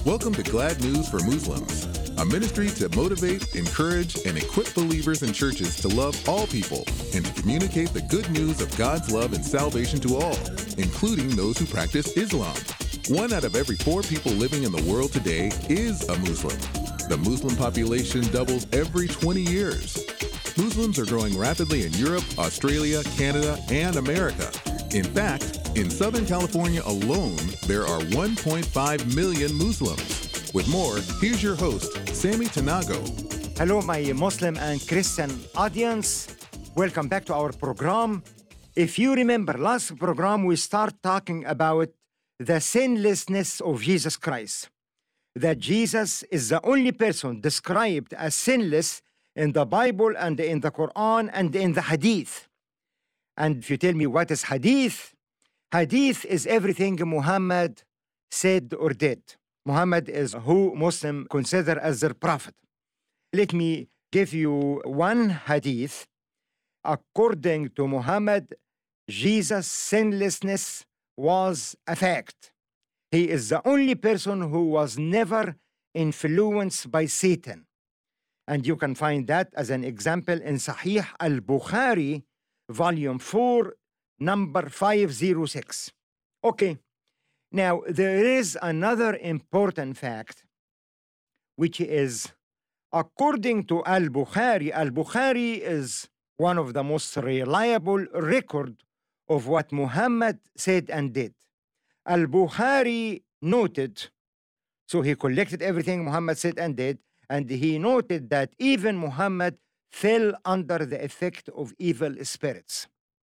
Welcome to Glad News for Muslims, a ministry to motivate, encourage, and equip believers in churches to love all people and to communicate the good news of God's love and salvation to all, including those who practice Islam. 1 out of every 4 people living in the world today is a Muslim. The Muslim population doubles every 20 years. Muslims are growing rapidly in Europe, Australia, Canada, and America. In fact, in Southern California alone, there are 1.5 million Muslims. With more, here's your host, Sammy Tanago. Hello, my Muslim and Christian audience. Welcome back to our program. If you remember, last program we started talking about the sinlessness of Jesus Christ. That Jesus is the only person described as sinless in the Bible and in the Quran and in the Hadith. And if you tell me what is Hadith, Hadith is everything Muhammad said or did. Muhammad is who Muslims consider as their prophet. Let me give you one Hadith. According to Muhammad, Jesus' sinlessness was a fact. He is the only person who was never influenced by Satan. And you can find that as an example in Sahih al-Bukhari, Volume 4, number 506. Okay, now there is another important fact, which is, according to Al-Bukhari is one of the most reliable record of what Muhammad said and did. Al-Bukhari noted, so he collected everything Muhammad said and did, and he noted that even Muhammad fell under the effect of evil spirits.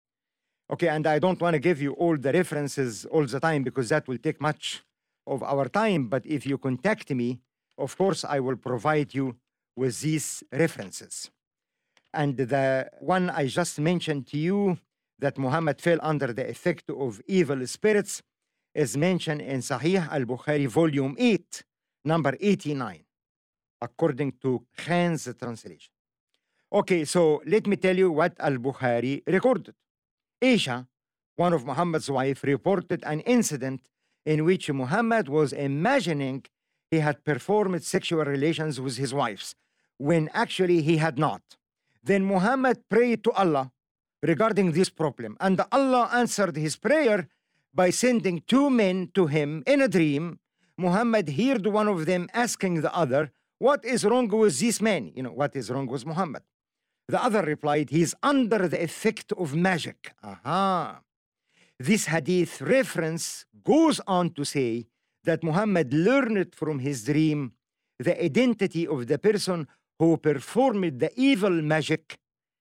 Okay, and I don't want to give you all the references all the time because that will take much of our time, but if you contact me, of course, I will provide you with these references. And the one I just mentioned to you, that Muhammad fell under the effect of evil spirits, is mentioned in Sahih al-Bukhari, Volume 8, number 89, according to Khan's translation. Okay, so let me tell you what al-Bukhari recorded. Aisha, one of Muhammad's wives, reported an incident in which Muhammad was imagining he had performed sexual relations with his wives, when actually he had not. Then Muhammad prayed to Allah regarding this problem, and Allah answered his prayer by sending 2 men to him in a dream. Muhammad heard one of them asking the other, "What is wrong with this man?" What is wrong with Muhammad? The other replied, "He is under the effect of magic." Aha. This hadith reference goes on to say that Muhammad learned from his dream the identity of the person who performed the evil magic,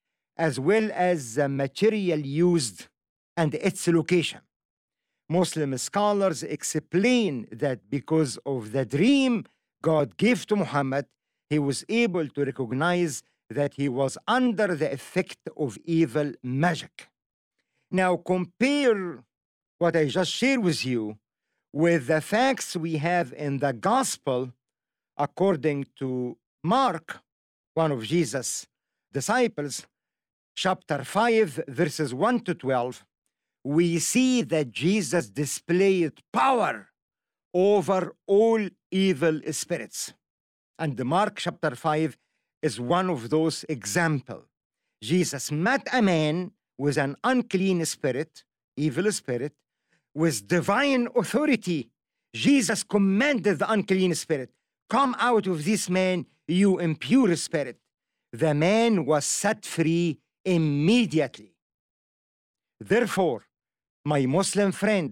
as well as the material used and its location. Muslim scholars explain that because of the dream God gave to Muhammad, he was able to recognize that he was under the effect of evil magic. Now compare what I just shared with you with the facts we have in the gospel according to Mark, one of Jesus' disciples, chapter 5, verses 1 to 12. We see that Jesus displayed power over all evil spirits. And Mark chapter 5 is one of those examples. Jesus met a man with an unclean spirit, evil spirit, with divine authority. Jesus commanded the unclean spirit, "Come out of this man, you impure spirit." The man was set free immediately. Therefore, my Muslim friend,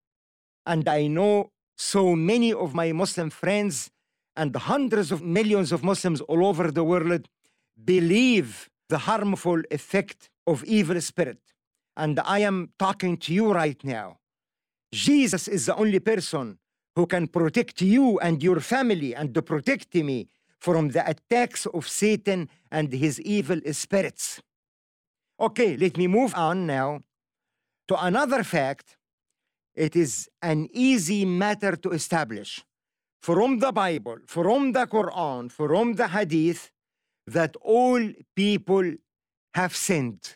and I know so many of my Muslim friends and hundreds of millions of Muslims all over the world believe the harmful effect of evil spirit. And I am talking to you right now. Jesus is the only person who can protect you and your family and to protect me from the attacks of Satan and his evil spirits. Okay, let me move on now to another fact. It is an easy matter to establish from the Bible, from the Quran, from the Hadith, that all people have sinned.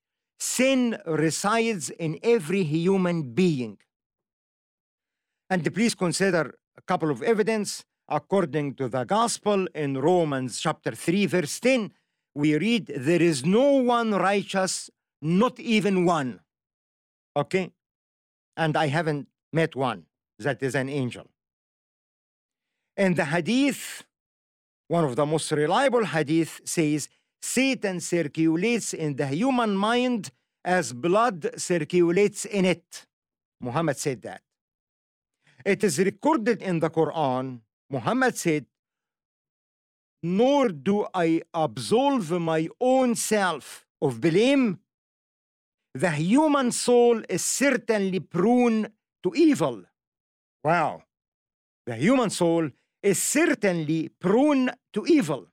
Sin resides in every human being. And please consider couple of evidence. According to the gospel in Romans chapter 3, verse 10, we read, there is no one righteous, not even one. Okay? And I haven't met one that is an angel. And the hadith, one of the most reliable hadith, says, Satan circulates in the human mind as blood circulates in it. Muhammad said that. It is recorded in the Quran. Muhammad said, nor do I absolve my own self of blame. The human soul is certainly prone to evil. Wow. The human soul is certainly prone to evil.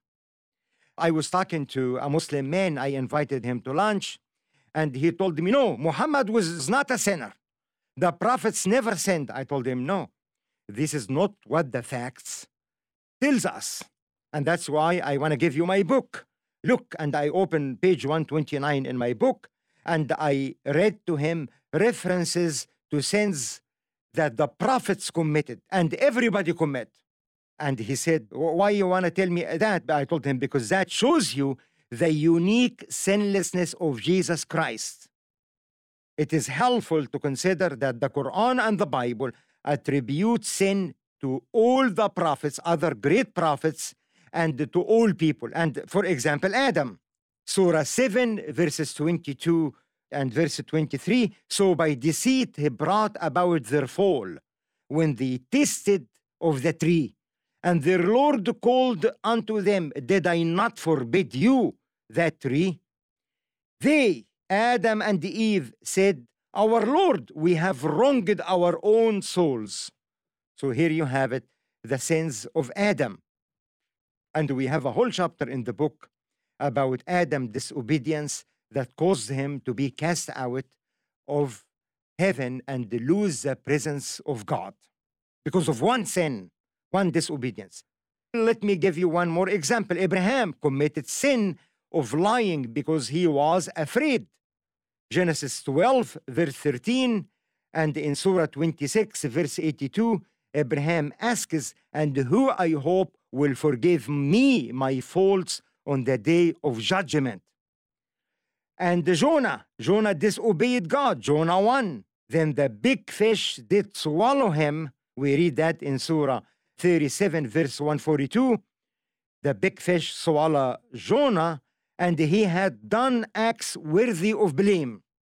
I was talking to a Muslim man. I invited him to lunch, and he told me, no, Muhammad was not a sinner. The prophets never sinned. I told him, no, this is not what the facts tells us. And that's why I want to give you my book. Look, and I opened page 129 in my book, and I read to him references to sins that the prophets committed and everybody commit. And he said, why you want to tell me that? I told him, because that shows you the unique sinlessness of Jesus Christ. It is helpful to consider that the Quran and the Bible attribute sin to all the prophets, other great prophets, and to all people. And for example, Adam, Surah 7, verses 22 and verse 23, so by deceit he brought about their fall when they tasted of the tree. And their Lord called unto them, did I not forbid you that tree? They, Adam and Eve, said, our Lord, we have wronged our own souls. So here you have it, the sins of Adam. And we have a whole chapter in the book about Adam's disobedience that caused him to be cast out of heaven and lose the presence of God because of one sin, one disobedience. Let me give you one more example. Abraham committed sin of lying because he was afraid. Genesis 12, verse 13, and in Surah 26, verse 82, Abraham asks, and who I hope will forgive me my faults on the day of judgment. And Jonah disobeyed God, Jonah 1. Then the big fish did swallow him. We read that in Surah 37, verse 142. The big fish swallowed Jonah, and he had done acts worthy of blame.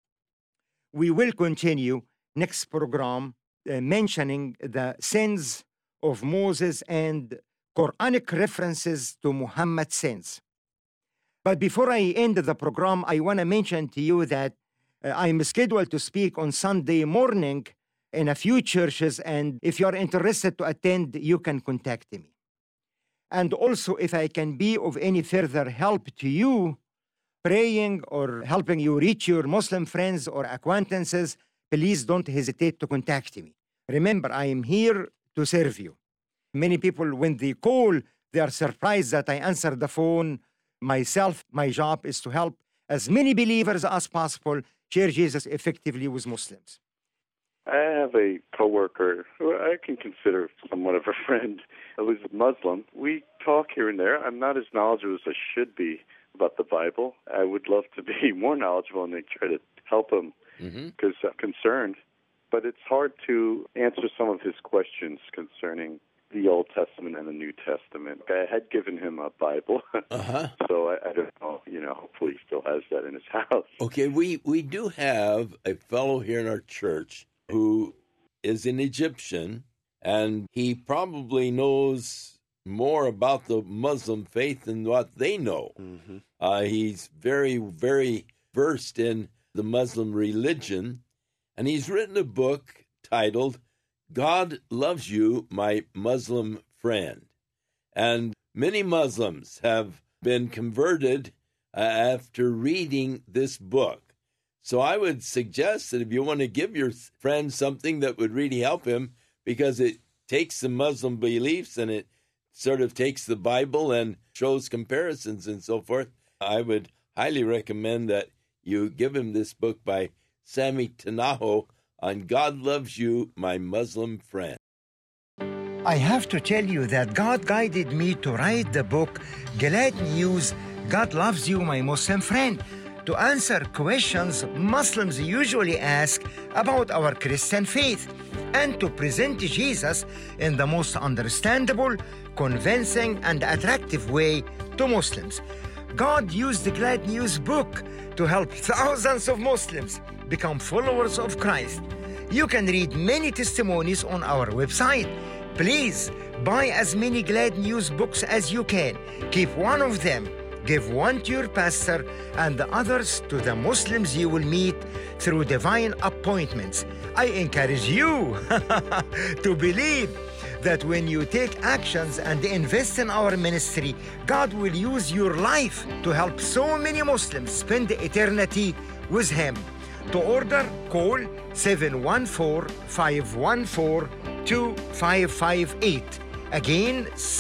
We will continue next program mentioning the sins of Moses and Quranic references to Muhammad's sins. But before I end the program, I want to mention to you that I'm scheduled to speak on Sunday morning in a few churches, and if you are interested to attend, you can contact me. And also, if I can be of any further help to you, praying or helping you reach your Muslim friends or acquaintances, please don't hesitate to contact me. Remember, I am here to serve you. Many people, when they call, they are surprised that I answer the phone myself. My job is to help as many believers as possible share Jesus effectively with Muslims. I have a coworker who I can consider somewhat of a friend who is Muslim. We talk here and there. I'm not as knowledgeable as I should be about the Bible. I would love to be more knowledgeable and try to help him because I'm concerned. But it's hard to answer some of his questions concerning the Old Testament and the New Testament. I had given him a Bible, so I don't know, hopefully he still has that in his house. Okay, we do have a fellow here in our church who is an Egyptian, and he probably knows more about the Muslim faith than what they know. He's very, very versed in the Muslim religion, and he's written a book titled God Loves You, My Muslim Friend. And many Muslims have been converted after reading this book. So I would suggest that if you want to give your friend something that would really help him, because it takes the Muslim beliefs and it sort of takes the Bible and shows comparisons and so forth, I would highly recommend that you give him this book by Sami Tanaho on God Loves You, My Muslim Friend. I have to tell you that God guided me to write the book, Glad News, God Loves You, My Muslim Friend, to answer questions Muslims usually ask about our Christian faith and to present Jesus in the most understandable, convincing, and attractive way to Muslims. God used the Glad News book to help thousands of Muslims become followers of Christ. You can read many testimonies on our website. Please buy as many Glad News books as you can. Keep one of them. Give one to your pastor and the others to the Muslims you will meet through divine appointments. I encourage you to believe that when you take actions and invest in our ministry, God will use your life to help so many Muslims spend eternity with Him. To order, call 714-514-2558. Again,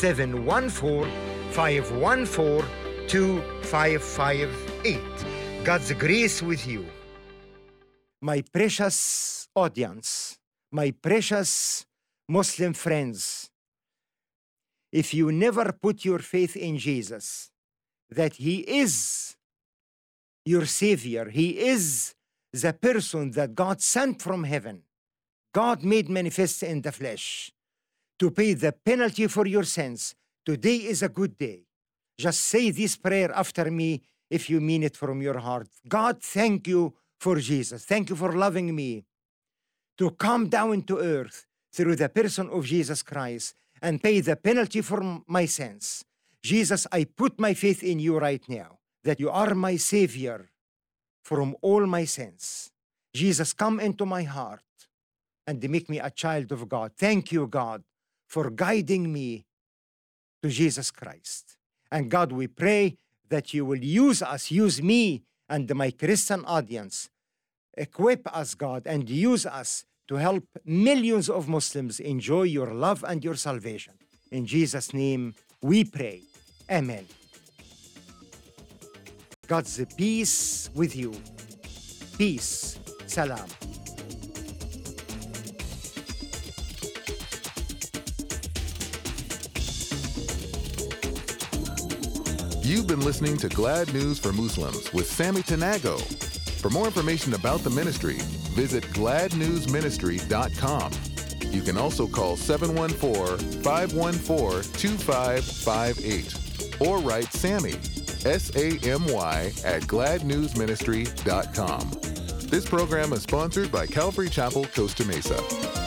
714-514-2558. God's grace with you. My precious audience, my precious Muslim friends, if you never put your faith in Jesus, that He is your Savior, He is the person that God sent from heaven, God made manifest in the flesh, to pay the penalty for your sins, today is a good day. Just say this prayer after me if you mean it from your heart. God, thank you for Jesus. Thank you for loving me to come down to earth through the person of Jesus Christ and pay the penalty for my sins. Jesus, I put my faith in you right now, that you are my Savior from all my sins. Jesus, come into my heart and make me a child of God. Thank you, God, for guiding me to Jesus Christ. And God, we pray that you will use us, use me and my Christian audience, equip us, God, and use us to help millions of Muslims enjoy your love and your salvation. In Jesus' name, we pray. Amen. God's peace with you. Peace. Salam. You've been listening to Glad News for Muslims with Sammy Tanago. For more information about the ministry, visit gladnewsministry.com. You can also call 714-514-2558 or write Sammy, SAMY, at gladnewsministry.com. This program is sponsored by Calvary Chapel, Costa Mesa.